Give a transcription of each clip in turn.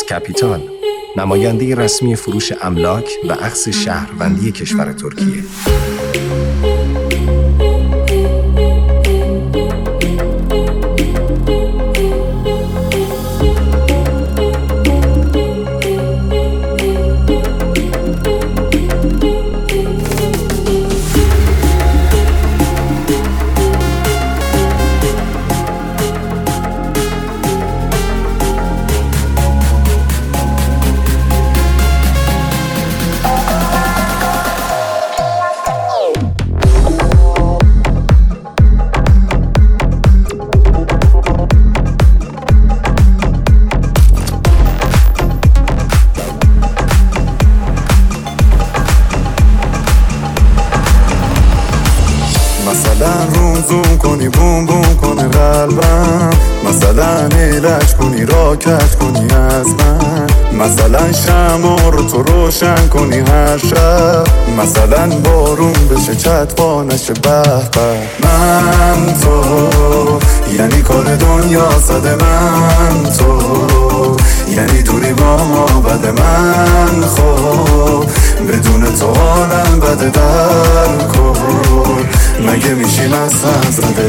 کپیتال، نماینده رسمی فروش املاک و اخذ شهروندی کشور ترکیه. زوم کنی بوم بوم کنه قلبم، مثلا علاج کنی راکت کنی از من، مثلا شمع رو تو روشن کنی هر شب، مثلا بارون بشه چتبا نشه به به. من تو یعنی کار دنیا صد، من تو یعنی دوری با ما بده، من خب بدون تو حالم بده در کن، مگه میشیم از هم زده.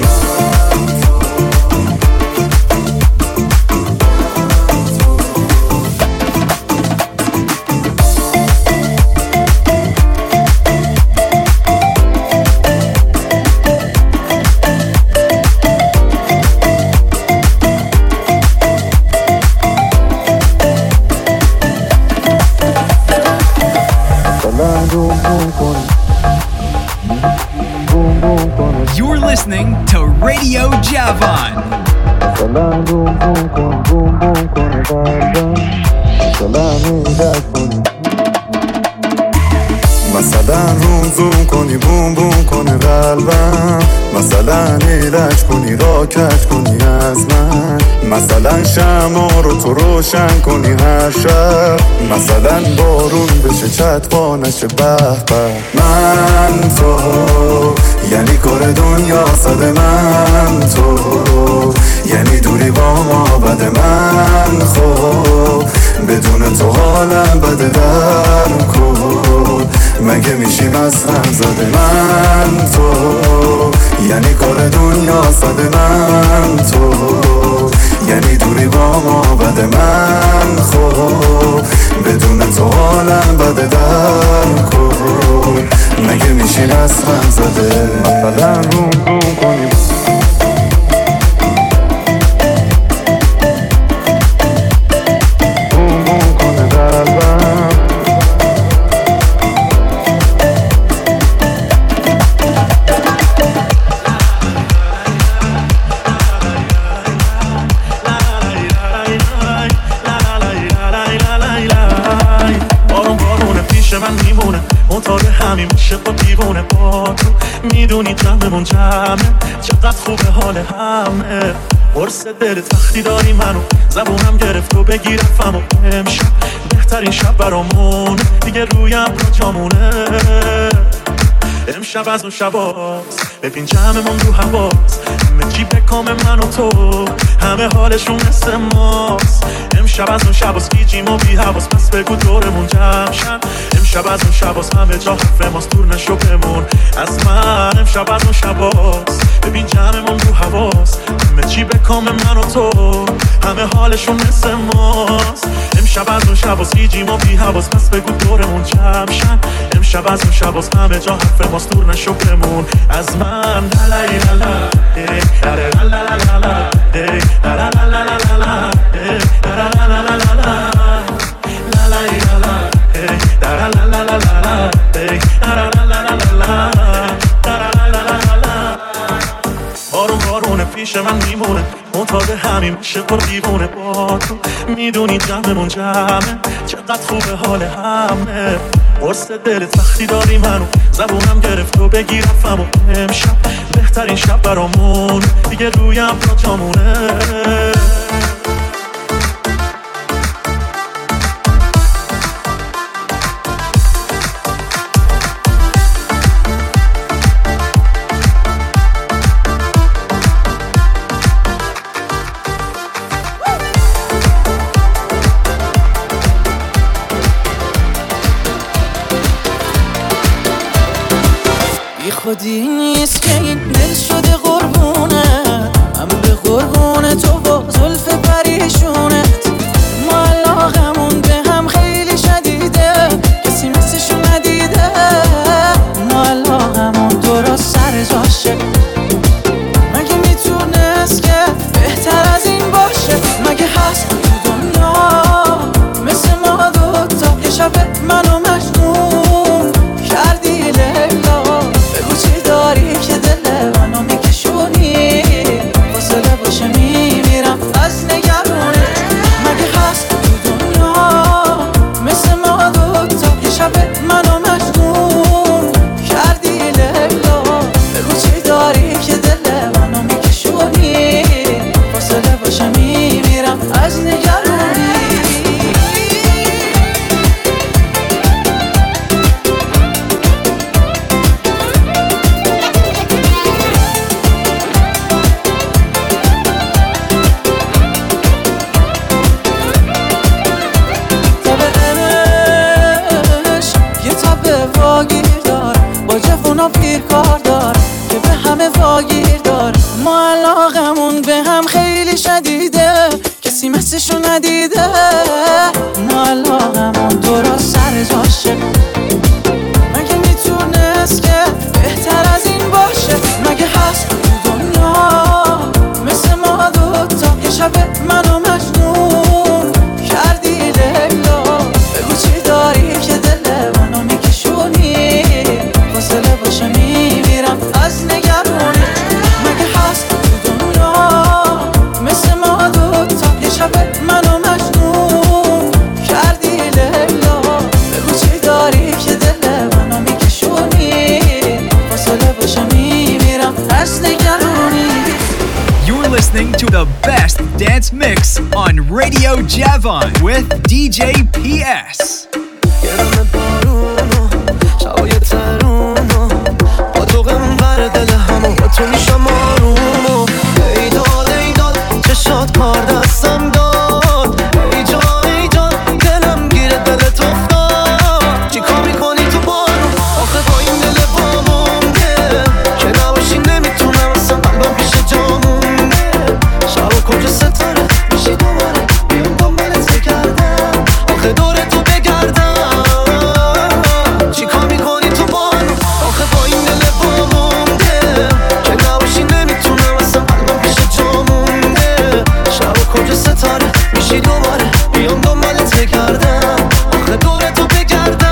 You're listening to Radio Javan. مثلا روم زوم کنی بوم بوم کنه قلبم، مثلا علاج کنی راکت کنی از من، مثلا شمع رو تو روشن کنی هر شب، مثلا بارون بشه چتبا نشه به به. من تو یعنی کار دنیا صد، من تو یعنی دوری با ما بده، من خب بدون تو حالم بده در کن، مگه میشیم از هم زده. من تو یعنی کار دنیا صد، من تو یعنی دوری با ما بده، من خب بدون تو حالم بده در کن، مگه میشیم از هم زده. مثلا روم روم کنیم میدونی جمعمون جمعه، چقدر خوبه حال همه، قرص دلت وقتی داری منو زبونم گرفت و بگیرفم و امشب بهترین شب برامون دیگه رویم را جامونه، امشب از اون شباست ببین جمعمون رو هواست، همه چی به کام من و تو، همه حالشون مثل ماست، امشب از اون شباست گیجیم و بی حواس، پس بگو دورمون جمع شن، امشب از اون شباست همه جا حرف ماست دور نشو بمون از من، امشب از اون شباست ببین جمعمون رو هواست، همه چی به کام من و تو، همه حالشون مثل ماست، امشب از اون شباست گیجیم و بی حواس، پس بگو دورمون جمع شن، امشب از اون شباست همه جا حرف ماست دور نشو بمون از من. لا لا لا لا لا لا لا لا بارون بارونه پیش من میمونه، معتاد همین عشق و دیوونه با تو، میدونی جمعمون جمعه، چقدر خوبه حال همه، قرص دلت وقتی داری منو زبونم گرفت و بگیرفم و امشب بهترین شب برامون دیگه رویم را جامونه. بی خودی نیست که این دل شده قربونه، هم به قربون تو و زلف پریشونت. ما علاقمون به هم خیلی شدیده، کسی مثلشو ندیده. ما علاقمون درست سر جاشه، مگه میتونست که بهتر از این باشه؟ مگه هست تو دنیا مثل ما دوتا؟ یه شب منو مجنون کردی لیلا، بگو چی داری که دل منو میکشونی؟ فاصله باشه میمیرم از نگرونه. مگه هست تو دنیا مثل ما دوتا؟ یه شب منو مجنون کردی لیلا، بگو چی داری که دل منو میکشونی؟ فاصله باشه میمیرم از نگرونی. واگیر دار با جفونا پیر کار دار که به همه واگیر دار. ما علاقمون به هم خیلی شدیده، کسی مثلشو ندیده. ما علاقمون درست سر جاشه، مگه میتونست که بهتر از این باشه؟ مگه هست تو دنیا مثل ما دوتا؟ یه شب منو مجنون کردی لیلا، بگو چی داری که دل منو میکشونی؟ فاصله باشه میمیرم از نگرونی. مگه هست تو دنیا مثل ما دوتا؟ یه شب منو مجنون کردی لیلا، بگو چی داری که دل منو میکشونی؟ فاصله باشه میمیرم از نگرونی. You're listening to the best dance mix on Radio Javon with DJ PS. گرم بارونو شبای ترونو با تو غمبر دل همو با تو میشم آرومو. ای داد چشات کار دستم داد، ای جان دلم گیره دلت افتاد. چی کار میکنی تو بارون آخه با این دل وامونده که نباشی نمیتونم اصلا قلبم پیش جامونده. شبا کجا ستاره میشی دوباره بیام دنبالت بگردم، آخه دور تو بگردم. چی کار میکنی تو بارون آخه با این دل وامونده که نباشی نمیتونم اصلا قلبم پیش جامونده. شبا کجا ستاره میشی دوباره بیام دنبالت بگردم، آخه دور تو بگردم.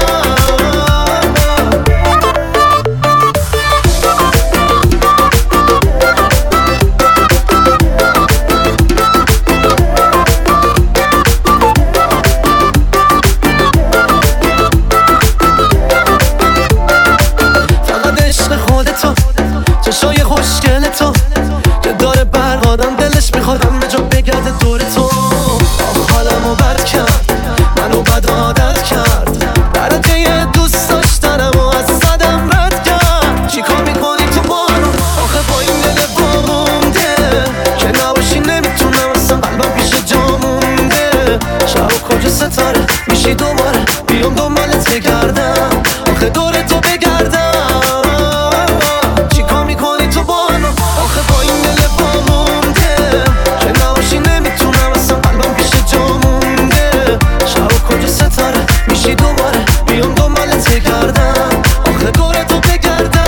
فقط عشق خودتو، چشای خوشگل تو که داره برق آدم دلش میخواد همه جا بگرده دور تو. حالمو بد کرد منو بد عادت کرد، برات یه دوست داشتنم و از صدم رد کرد. چی کار میکنی تو بارون آخه با این دل وامونده که نباشی نمیتونم اصلا قلبم پیش جامونده. شبا کجا ستاره میشی دوباره بیام دنبالت بگردم، آخه دور تو بگردم. چی کار میکنی تو بارون آخه با این دل وامونده که نباشی نمیتونم اصلا قلبم پیش جامونده. شبا کجا ستاره میشی دوباره بیام دنبالت بگردم، آخه دور تو بگردم.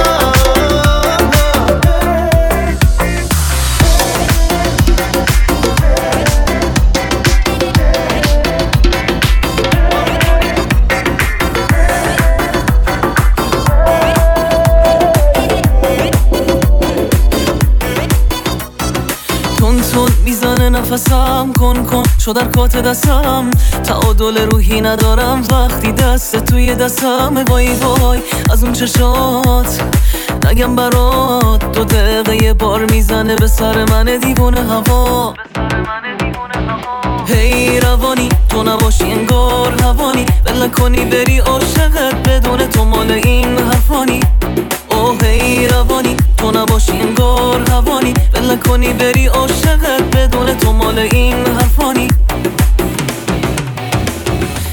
تون میزنه نفسم کن شو در کات دستم. تعادل روحی ندارم وقتی دست توی دستم. وای از اون چشات نگم برات 2 دقیقه یه بار میزنه به سر من دیوونه هوا. هی روانی تو نباشی انگار هوانی، بل کنی بری عاشقت بدون تو مال این حرفانی. اوه هی روانی تو نباشی انگار هوانی، بل کنی بری عاشقت بدون تو مال این حرفانی.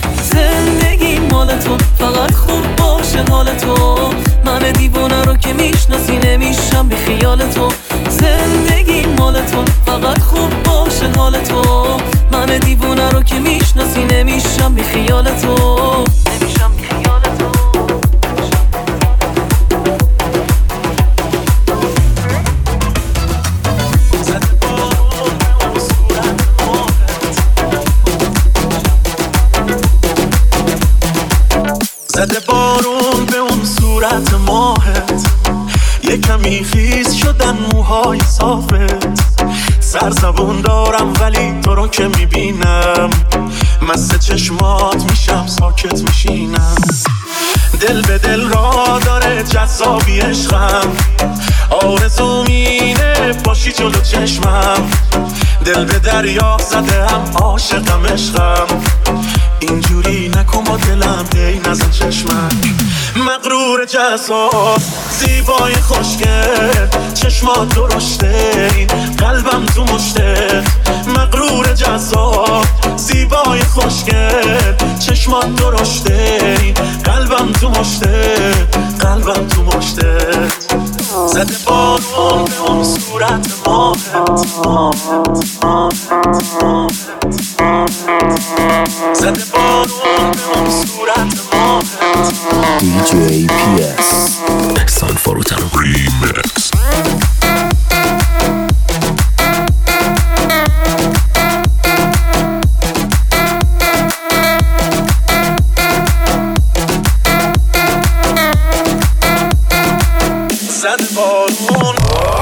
زندگی مال تو فقط خوب باشه حال تو، من دیوونه رو که تو، زندگی مال تو، فقط خوب باشه حال تو. من دیوونه رو که میشناسی نمیشم بی خیال تو، نمیشم بی خیال تو. زده بارون به اون صورت ماهت، یه کمی خیس شدن موهای صافت. سرزبون دارم ولی تو رو که میبینم مست چشمات میشم ساکت میشینم. دل به دل را داره جذابی عشقم، آرزو مینه باشی جلو چشمم. دل به دریا زده هم عاشقم عشقم، اینجوری نکن با دلم هی نزن چشمک. مغرور جذاب زیبای خوشگل، چشمات درشته این قلبم تو مشته. مغرور جذاب زیبای خوشگل، چشمات درشته این قلبم تو مشته، قلبم تو مشته. زده بارون به اون صورت ماهت، زده بارون به اون صورت ماهت. DJ PS احسان فروتن ریمکس. زده بارون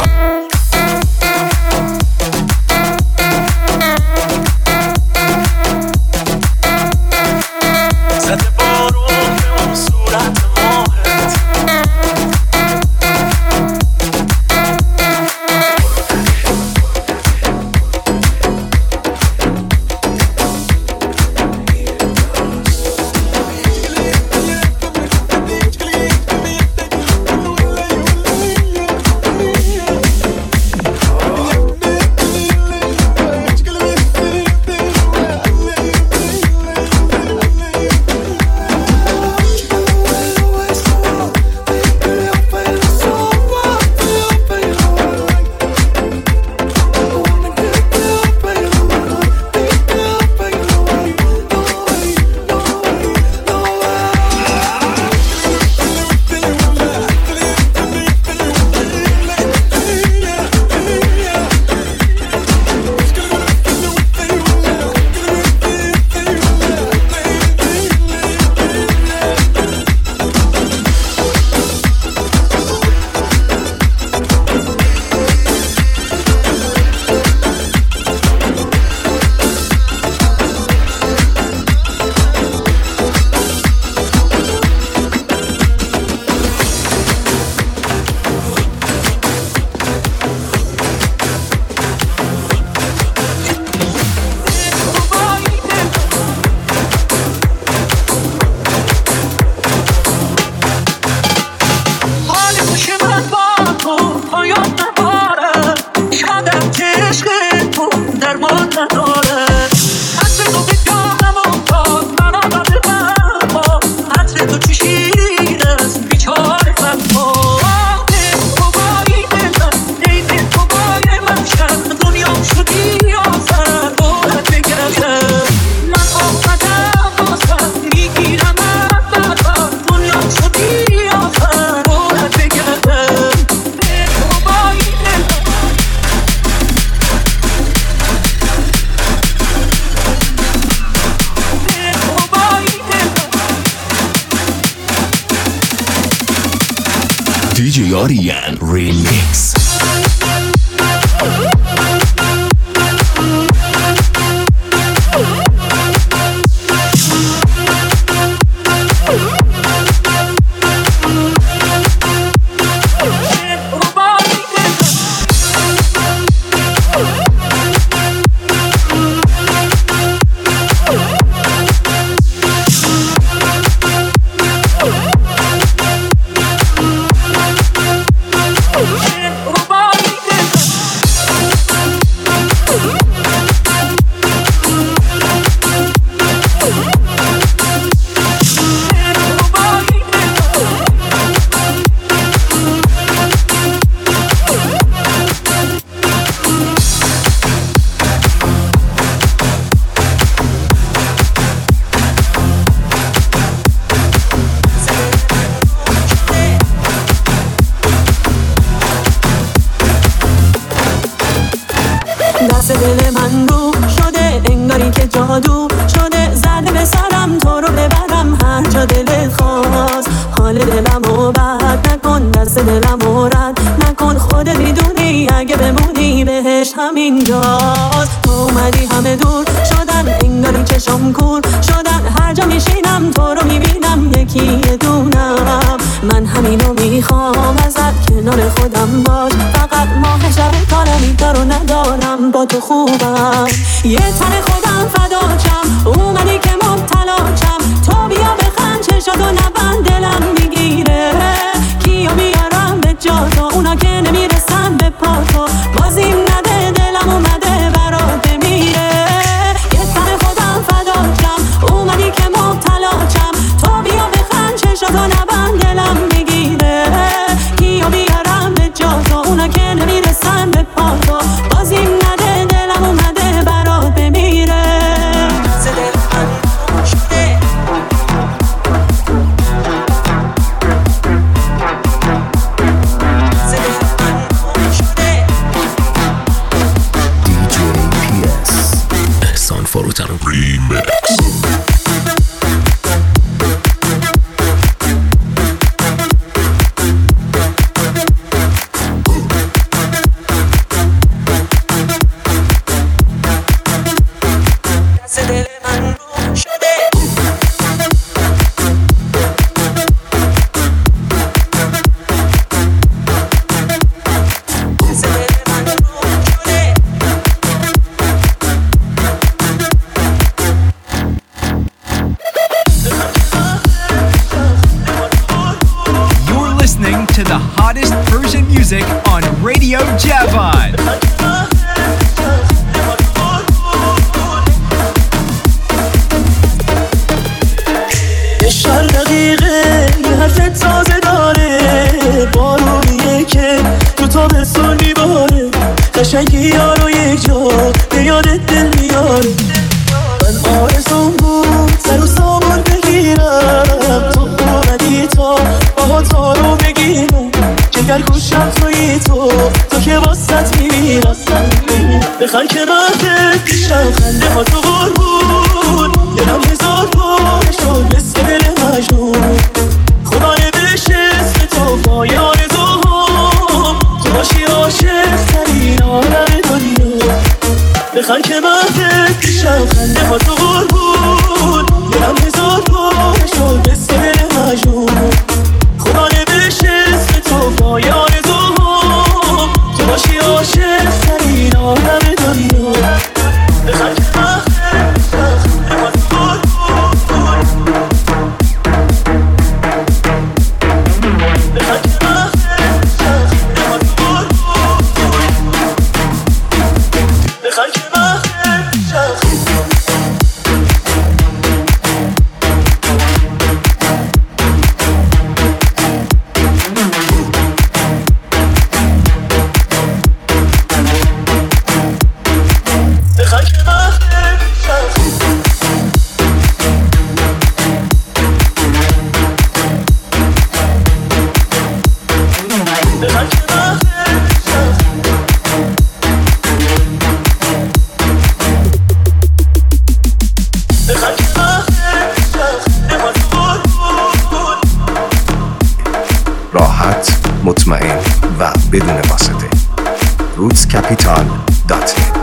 DJ Aryan Remix. دست دل من رو شده انگاری که جادو شده، زده به سرم تو رو ببرم هر جا دلت خواست. حال دلم رو بد نکن، دست دلم رو رد نکن، خودت میدونی اگه بمونی بهش همینجاست. تو اومدی همه دور شدن انگاری چشم کور شدن، هر جا میشینم تو رو میبینم یکی دونم. من همینو میخوام ازت کنار خودم باش، فقط ماه شب کارم رو ندارم با تو خوبم. یه تن خودم فداچم اومدی که مبتلاچم، تو بیا بخند چشاتو نبند دلم میگیره. کیا بیارم به جا تو اونا که نمیرسن به پا تو، بازیم نده دلم اومده برات بمیره. یه تن خودم فداچم اومدی که مبتلاچم، تو بیا بخند چشاتو نبند دلم میگیره. کیا بیارم به جا تو اونا که نمیرسن به پا تو، بازیم نده دلم اومده برات بمیره. فروتن ریمیکس. To the hottest Persian music on Radio Javan. هر دقیقه یه حرفت تازه داره، بارونیه که تو تابستون میباره، قشنگی یارو یک جا به یادت دل میاره. من آرزوم بود سر و سامون بگیرم، تو اومدی تا باها تا رو بگیرم، جگر گوشم توی تو که واسط میمیرم. بخر که مهدت پیشم خنده ها تو قربون، دلم هزار پاره شد مثل دل مجنون. خدا نوشت اسم تو پای آرزوهم، تو باشی عاشق ترین عالم دنیا. بخر که مهدت پیشم خنده ها تو قربون، دلم هزار پاره شد مثل دل مجنون. خدا نوشت اسم تو پای آرزوهم، تو باشی عاشق ترین عالم دنیا. بخر که مهدت پیشم خنده ها تو قربون، بخر که مهدت پیشم خنده ها تو قربون، بخر که مهدت پیشم راحت، مطمئن و بدون واسطه. rootscapital.net.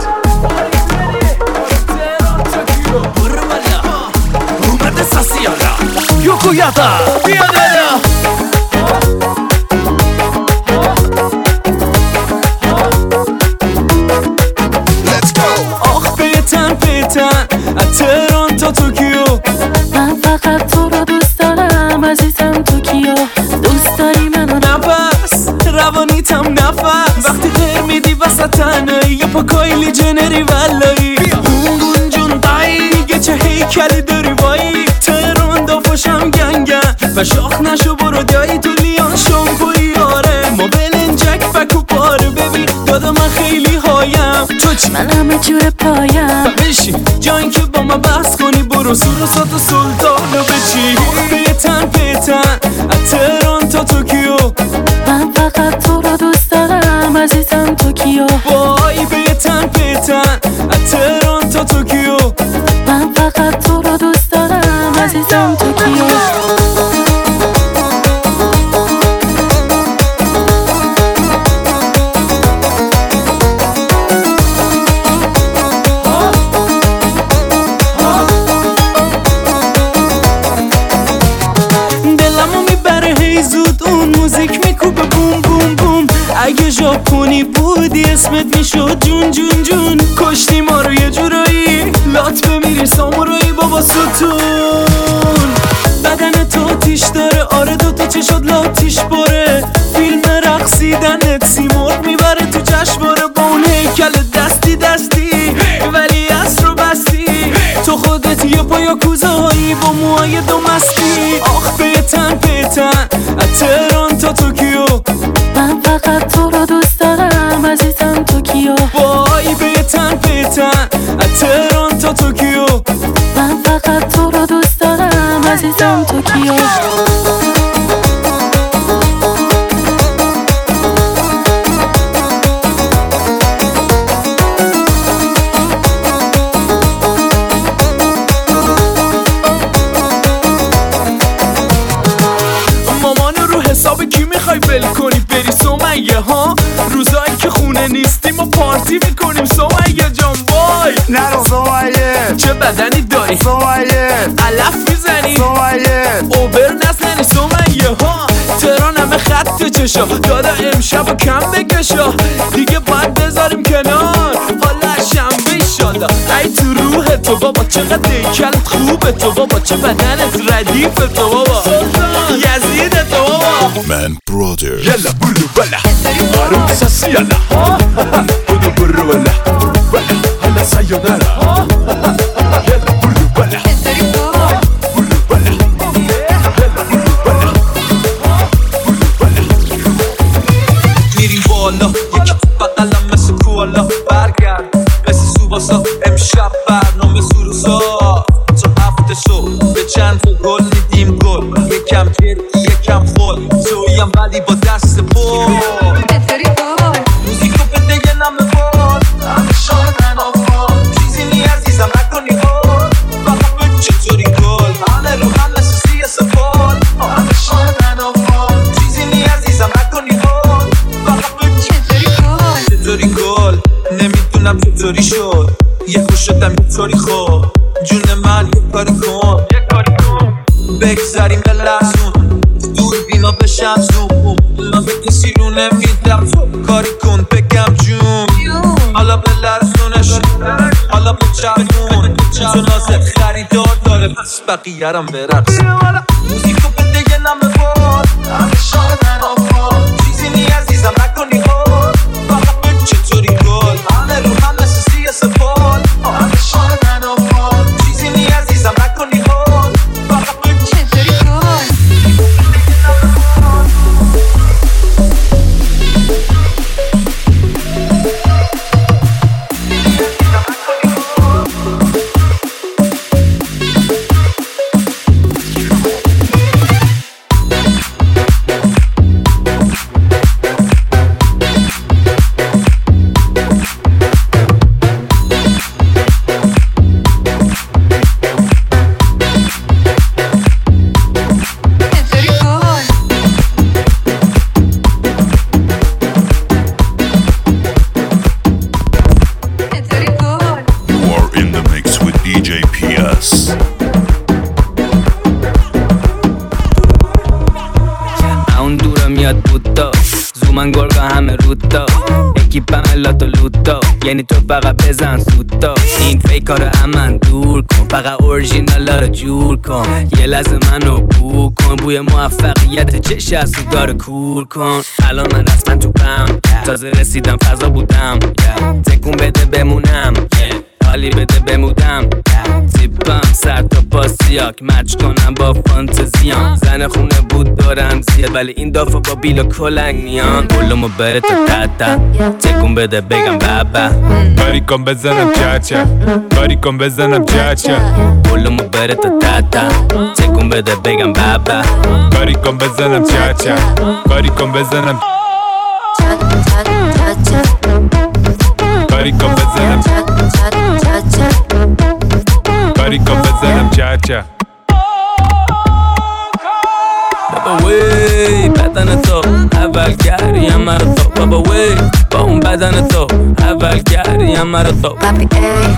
آخ بیتن از تهران تا توکیو، من فقط تو رو دوست دارم عزیزم توکیو. دوست داری منو نفس روانیتم نفس، وقتی غیر میدی وسط تنهایی یا پا کایلی جنری ولایی. گونگون جون دیگه چه هیکلی داری وایی، تهران دافاشم گنگن و شاخ نشو برو دایی تو لیان شامپوی. آره ما بلنجک فکو پاره ببین دادا من خیلی هایم، تو چی؟ من همه جور پایم. بشین جایی که با من بحث کنی برو سوروسات و سلطانو بچی. بیتن از تهران تا توکیو، من فقط تو رو دوست دارم عزیزم توکیو. وای بیتن اگه ژاپنی بودی اسمت میشد جون جون جون. کشتی ما رو یه جورایی لات بمیری سامورایی بابا ستون. بدن تو تیش داره آره دوتا چشات لاتیش باره. فیلم رقصیدنت سیمرغ میبره تو جشنواره. با اون هیکل دستی دستی ولی اصر رو بستی. تو خودت یه پایا کوزهایی با موهای دو مستی. آخ پیتن پیتن تهران تا توکیو. من فقط تو رو دوست دارم عزیزم توکیو. وای پیتن پیتن تهران تا توکیو. من فقط تو رو دوست دارم عزیزم توکیو. حساب کی میخوای ول کنی بری سمیه ها؟ روزایی که خونه نیستیم و پارتی میکنیم سمیه جان. وای نرو سمیه چه بدنی داری سمیه. علف میزنی سمیه اوبر نزنی سمیه ها. تهران همه خط چشا دادا امشب و کم بکشا. دیگه باید بذاریم کنار حالا شنبه ایشالله. ای تو روح تو بابا چقدر دیکلت خوبه تو بابا. چه بدنت ردیف تو بابا یزید تو بابا. من برادر يلا بلو بلا عروب ساسي يلا بلو برو ولا هلا سايونارا يلا بلو بلا بلو بلا يلا بلو بلا بلو بلا. میریم بالا یکی بقلم مثل کوالا. برگرد مثل سوباسا امشب برنامه سروسا. تا هفته صبح به چند تا گل میدیم گل. یکم جردی یکم خول سویم ولی با دست پر. موزیکو بده یه نمه بار همه شادن آفار. چیزی نی عزیزم نکنی هار فقط بگو چطوری گل. همه رو هم مثل سی سفال همه شادن آفار. چیزی نی عزیزم نکنی هار فقط بگو چطوری گل. نمیدونم چطوری شد یه خوش شدم یه طوری خوب. جون من یه کاری کن بگذاریم به لحظون دور بینا بشم زوم. من به کسی رو نمیدم کاری کن بگم جون. حالا به لرزونش حالا به چرخون. تو نازت خریدار داره پس بقیه رم برقص. موزیکو بده یه نمه بار همه شادن آفار. چیزی نی عزیزم نکنی هار فقط بگو چطوری گل. همه رو هم مثل سی سفال همه شادن آفار. چیزی نی عزیزم نکنی هار فقط بگو چطوری گل. من گرگا همه روتا اکیپم لاتو لوتا. یعنی تو فقط بزن سوتا. این فیکا رو امن دور کن فقط اورژینالا رو جور کن. یه لحظه منو بو کن بوی موفقیت چش از سیگار کور کن. الان من رسما تو پم تازه رسیدم فضا بودم. تکون بده بمونم حالی بده بمودم. زیبم سر تا پاسیاک مچ کنم با فانتزیام. زن خونه بود دارم زیاد ولی این دافا با بیل و کلنگ میان. بلومو بره تا تتا تکون بده بگم بابا. کاری کن بزنم چاچا کاری کن بزنم چاچا. بلومو بره تا تتا تکون بده بگم بابا. کاری کن بزنم چاچا کاری کن بزنم کاری کن بزنم کاری کن بزنم چاچا. بابا وی بدن تو اول گریم مرا تو. بابا وی با اون بدن تو اول گریم مرا تو. Papi ey,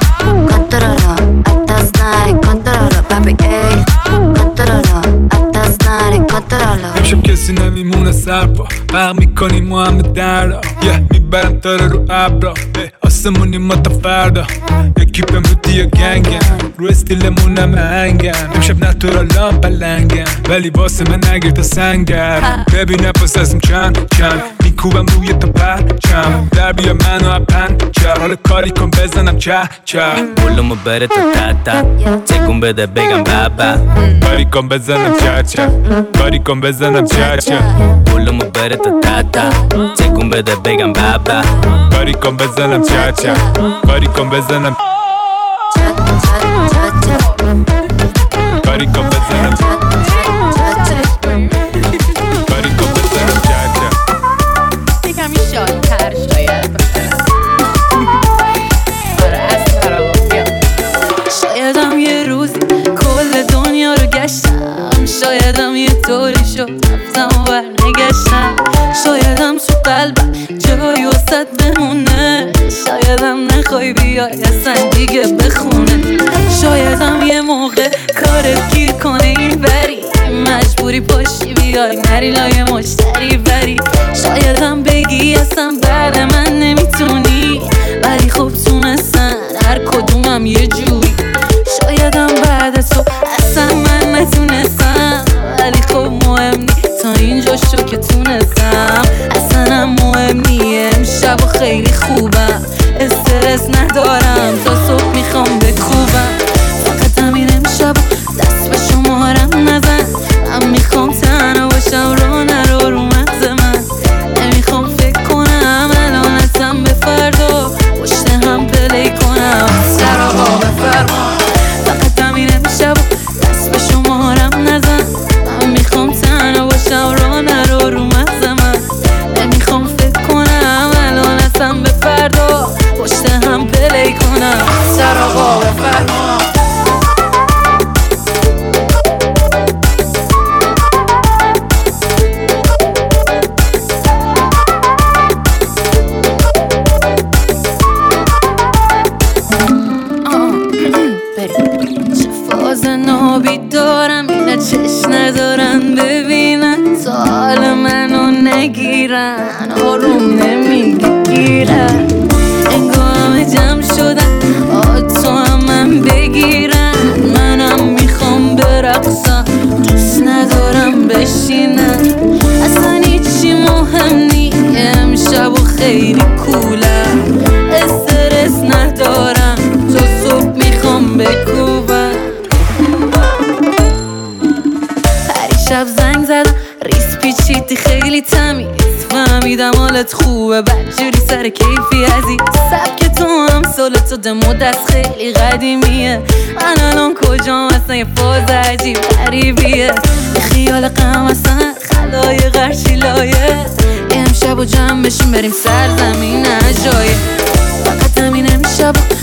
controlo, hasta snare, controlo. Papi ey, controlo, hasta snare, controlo. امشب کسی نمیمونه سرپا برق میکنیم ما همه دردا میبرم تاره رو ابرا آسمونی ما تا فردا یکی پموتی یا گنگن رو استیلمون همه هنگن امشب نتورالان پلنگن ولی واسه من نگیر تا سنگر ببینه پس ازم چند میکوبم روی تا پرچم در بیا منو اپن حالا کاری کن بزنم چه بولمو بره تا تتا تکون بده بگم بابا کاری کن بزنم چه کاری کن بزنم چه بولمو بره تا تتا تکون بده بگم بابا کاری کن بزنم چه کاری کن بزنم کاری کن بزنم کاری کن بزنم چه یکمی شادتر شاید شایدم یه روزی کل دنیا رو گشتم شایدم یه طوری شد رفتم و برنگشتم شایدم تو قلبم جایی وسط بمونه شایدم نخوای بیای اصلا دیگه بخونه شایدم یه موقع کارت گیر کنه این بری مجبوری پاشی بیای نری لای مشتری بری شایدم بگی اصلا بعد من نمیتونی ولی خب تونستن هر کدومم یه جوری شایدم بعد تو اصلا من نتونستم ولی خب مهم نی تا اینجا شو که تونستم اصلا هم مهم نی امشب و خیلی خوبم استرس ندارم تا صبح میخوام بکوبم فقط همین امشب دست به شمارم نزن من میخوام تنها باشم رو نرو رو مغز من نمیخوام فکر کنم الان اصلا به فردا پشت هم پلی کنم سر آقا بفرما فقط همین امشب دست به شمارم نزن من میخوام تنها باشم رو نرو رو مغز من نمیخوام فکر کنم الان اصلا به فردا پشت هم پلی کنم سر آقا بفرما چشم ندارن ببینن تا حال منو نگیرن آروم نمیگیرن انگار همه جمع شدن تو هم من بگیرن منم میخوام برقصم دوست ندارم بشینن اصلا هیچی مهم نی امشب و خیلی کولم استرس ندارم تا صبح میخوام بکوبم شب زنگ زدم ریس پیچیدی خیلی تمیز فهمیدم حالت خوبه بدجوری سر کیفی عزیز سبک تو هم سالتو دمو دست خیلی قدیمیه من الان کجام اصلا یه فاز عجیب غریبیه خیال غم اصلا خلایق هرچی لایه امشب و جمع بشیم بریم سرزمین عجایب فقط همین امشب